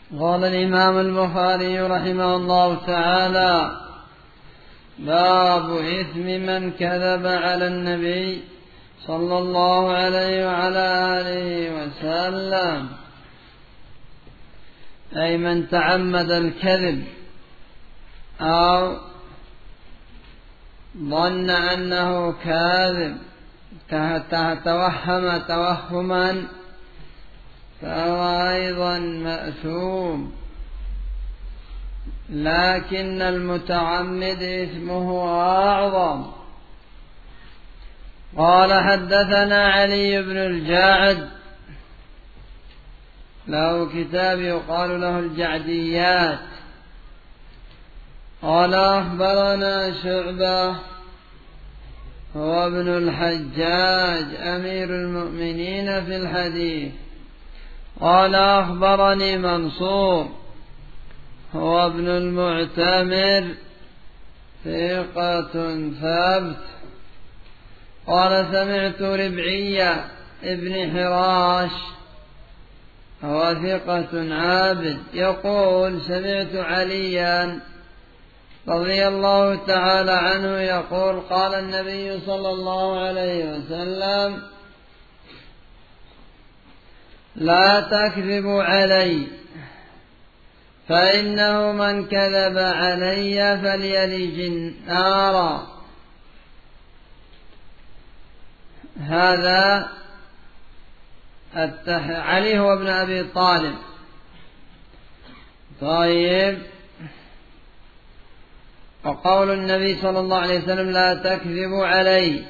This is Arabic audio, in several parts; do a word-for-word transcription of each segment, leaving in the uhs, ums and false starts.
قال الإمام البخاري رحمه الله تعالى: باب إثم من كذب على النبي صلى الله عليه وعلى آله وسلم، أي من تعمد الكذب أو ظن أنه كاذب توهم توهما فهو أيضا مأثوم، لكن المتعمد إثمه أعظم. قال: حدثنا علي بن الجاعد، له كتاب يقال له الجعديات. قال: أخبرنا شعبة هو ابن الحجاج أمير المؤمنين في الحديث. قال: أخبرني منصور هو ابن المعتمر ثقة ثبت. قال: سمعت ربعية ابن حراش هو ثقة عابد يقول: سمعت عليا رضي الله تعالى عنه يقول: قال النبي صلى الله عليه وسلم: لا تكذبوا علي، فإنه من كذب علي فليلج النار. هذا التح... علي هو ابن أبي طالب. طيب، وقول النبي صلى الله عليه وسلم: لا تكذبوا علي،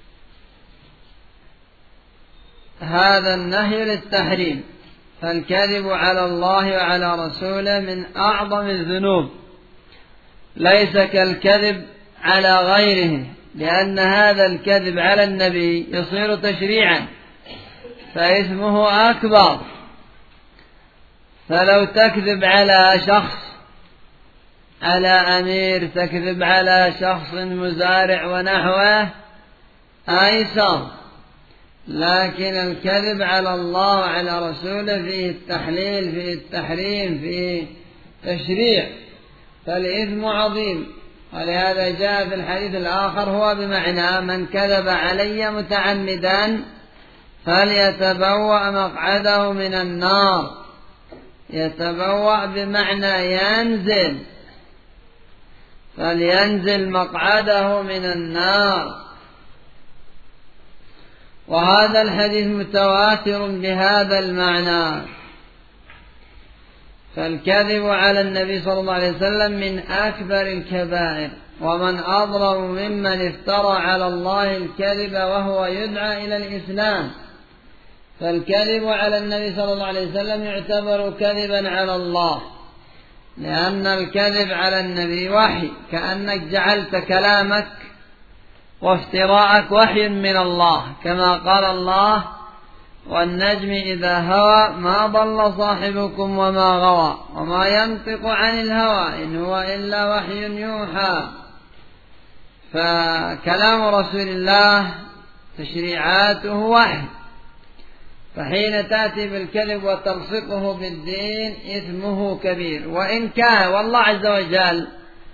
هذا النهي للتحريم، فالكذب على الله وعلى رسوله من أعظم الذنوب، ليس كالكذب على غيره، لأن هذا الكذب على النبي يصير تشريعا فإثمه أكبر. فلو تكذب على شخص، على أمير، تكذب على شخص مزارع ونحوه أيسر، لكن الكذب على الله وعلى رسوله فيه التحليل، فيه التحريم، فيه تشريع، فالإثم عظيم. ولهذا جاء في الحديث الآخر: هو بمعنى من كذب علي متعمدا فليتبوأ مقعده من النار. يتبوأ بمعنى ينزل، فلينزل مقعده من النار. وهذا الحديث متواتر بهذا المعنى. فالكذب على النبي صلى الله عليه وسلم من أكبر الكبائر، ومن أظلم ممن افترى على الله الكذب وهو يدعى إلى الإسلام. فالكذب على النبي صلى الله عليه وسلم يعتبر كذبا على الله، لأن الكذب على النبي وحي، كأنك جعلت كلامك وافتراءك وحي من الله، كما قال الله: والنجم إذا هوى ما ضل صاحبكم وما غوى وما ينطق عن الهوى إن هو إلا وحي يوحى. فكلام رسول الله تشريعاته وحي، فحين تأتي بالكذب وتلصقه بالدين إثمه كبير. وإن كان والله عز وجل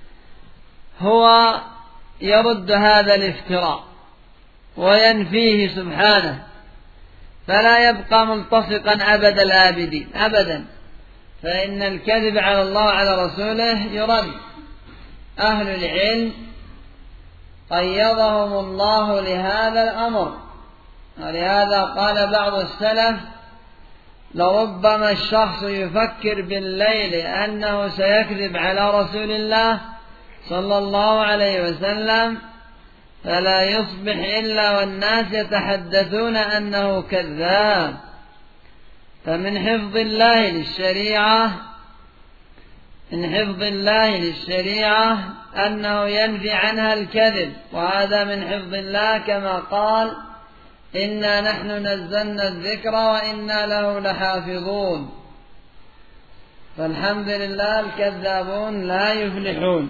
هو يرد هذا الافتراء وينفيه سبحانه، فلا يبقى ملتصقا أبد الآبدين أبدا، فإن الكذب على الله وعلى رسوله يرد. أهل العلم قيضهم الله لهذا الأمر، ولهذا قال بعض السلف: لربما الشخص يفكر بالليل أنه سيكذب على رسول الله صلى الله عليه وسلم فلا يصبح إلا والناس يتحدثون أنه كذاب. فمن حفظ الله للشريعة من حفظ الله للشريعة أنه ينفي عنها الكذب، وهذا من حفظ الله، كما قال: إنا نحن نزلنا الذكر وإنا له لحافظون. فالحمد لله الكذابون لا يفلحون.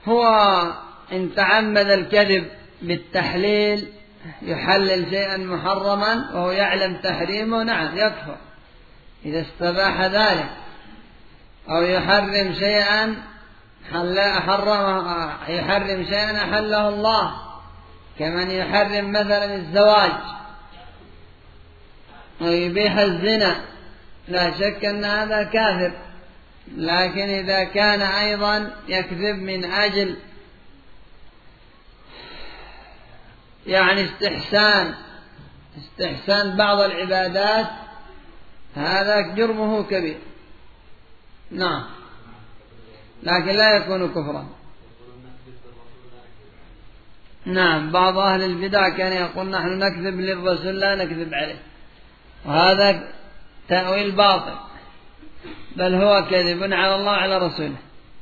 هو إن تعمد الكذب بالتحليل يحلل شيئا محرما وهو يعلم تحريمه، نعم يكفر إذا استباح ذلك، أو يحرم شيئا حرم يحرم شيئا أحله الله، كمن يحرم مثلا الزواج ويبيح الزنا، لا شك أن هذا كافر. لكن إذا كان أيضا يكذب من أجل يعني استحسان استحسان بعض العبادات، هذا جرمه كبير، نعم، لكن لا يكون كفرا. نعم، بعض أهل البدع كان يقول نحن نكذب للرسول لا نكذب عليه، وهذا تأويل باطل، بل هو كذب على الله على رسوله.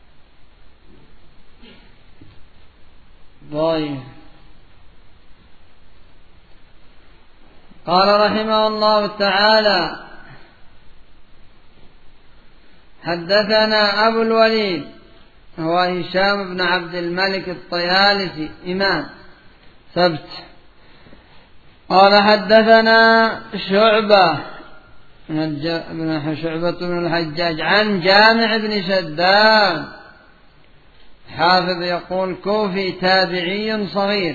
طيب، قال رحمه الله تعالى: حدثنا أبو الوليد هو هشام بن عبد الملك الطيالسي إمام ثبت، قال حدثنا شعبة بن شعبة بن الحجاج عن جامع بن شداد حافظ يقول كوفي تابعي صغير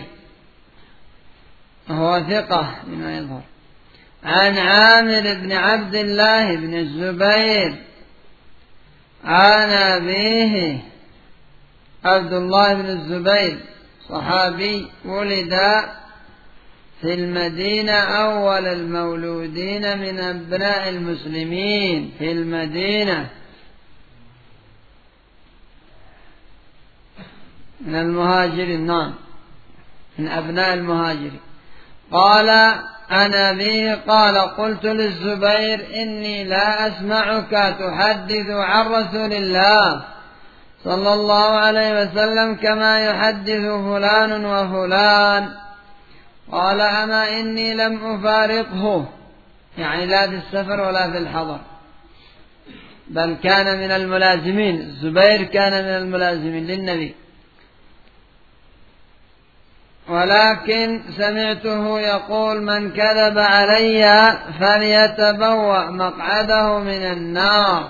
هو ثقة بما يظهر، عن عامر بن عبد الله بن الزبير عن أبيه عبد الله بن الزبير صحابي، ولد في المدينة أول المولودين من أبناء المسلمين في المدينة، من المهاجرين، نعم، من أبناء المهاجرين. قال عن أبيه قال: قلت للزبير: إني لا أسمعك تحدث عن رسول الله صلى الله عليه وسلم كما يحدث فلان وفلان. قال: أما إني لم أفارقه، يعني لا في السفر ولا في الحضر، بل كان من الملازمين، الزبير كان من الملازمين للنبي، ولكن سمعته يقول: من كذب علي فليتبوأ مقعده من النار.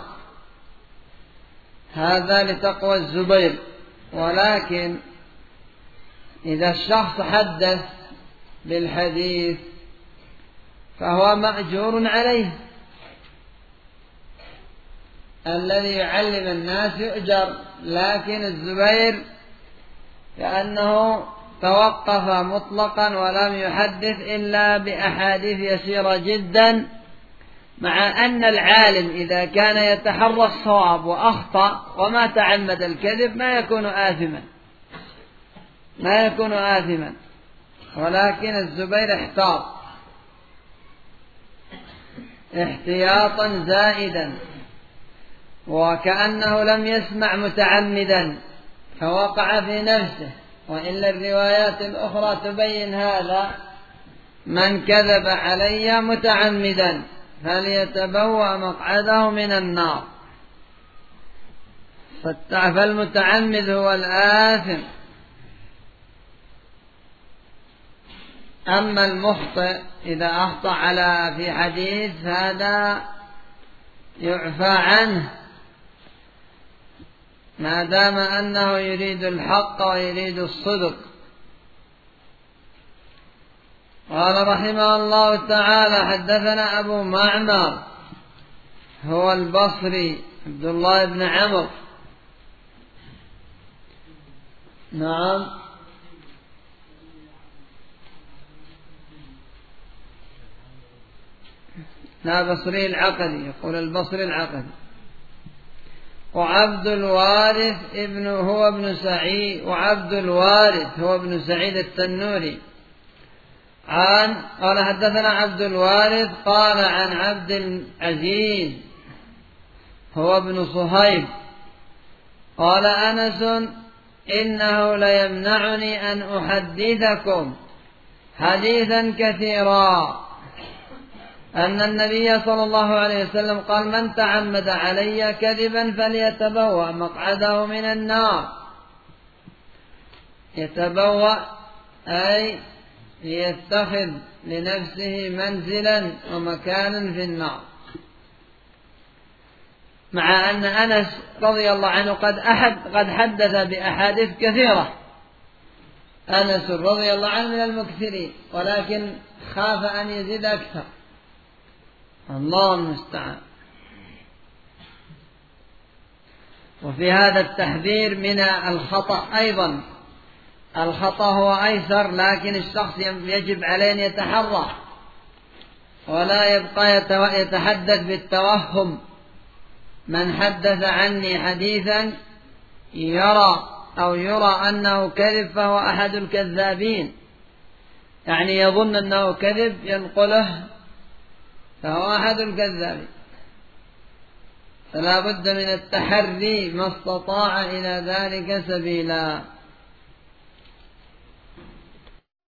هذا لتقوى الزبير. ولكن إذا الشخص حدث بالحديث فهو مأجور عليه، الذي يعلم الناس يؤجر، لكن الزبير كأنه توقف مطلقا ولم يحدث إلا بأحاديث يسيرة جدا، مع أن العالم إذا كان يتحرى الصواب وأخطأ وما تعمد الكذب ما يكون آثما ما يكون آثما ولكن الزبير احتاط احتياطا زائدا، وكأنه لم يسمع متعمدا فوقع في نفسه، وإلا الروايات الأخرى تبين هذا: من كذب علي متعمدا فليتبوأ مقعده من النار. فالمتعمد هو الآثم، أما المخطئ إذا أخطأ على في حديث هذا يعفى عنه ما دام أنه يريد الحق ويريد الصدق. قال رحمه الله تعالى: حدثنا أبو معمر هو البصري عبد الله بن عمرو، نعم، لا بصري العقدي، يقول البصري العقدي. وعبد الوارث ابن هو ابن سعيد وعبد الوارث هو ابن سعيد التنوري عن قال حدثنا عبد الوارث قال عن عبد العزيز هو ابن صهيب قال أنس: إنه ليمنعني أن أحدثكم حديثا كثيرا أن النبي صلى الله عليه وسلم قال: من تعمد علي كذبا فليتبوأ مقعده من النار. يتبوأ أي يتخذ لنفسه منزلا ومكانا في النار، مع أن أنس رضي الله عنه قد أحد قد حدث بأحاديث كثيرة، أنس رضي الله عنه من المكثرين، ولكن خاف أن يزيد أكثر، الله المستعان. وفي هذا التحذير من الخطأ أيضا، الخطأ هو أيسر، لكن الشخص يجب عليه أن يتحرى ولا يبقى يتحدث بالتوهم. من حدث عني حديثا يرى أو يرى أنه كذب فهو أحد الكذابين، يعني يظن أنه كذب ينقله فهو أحد الكذابين. فلا بد من التحري ما استطاع إلى ذلك سبيلا.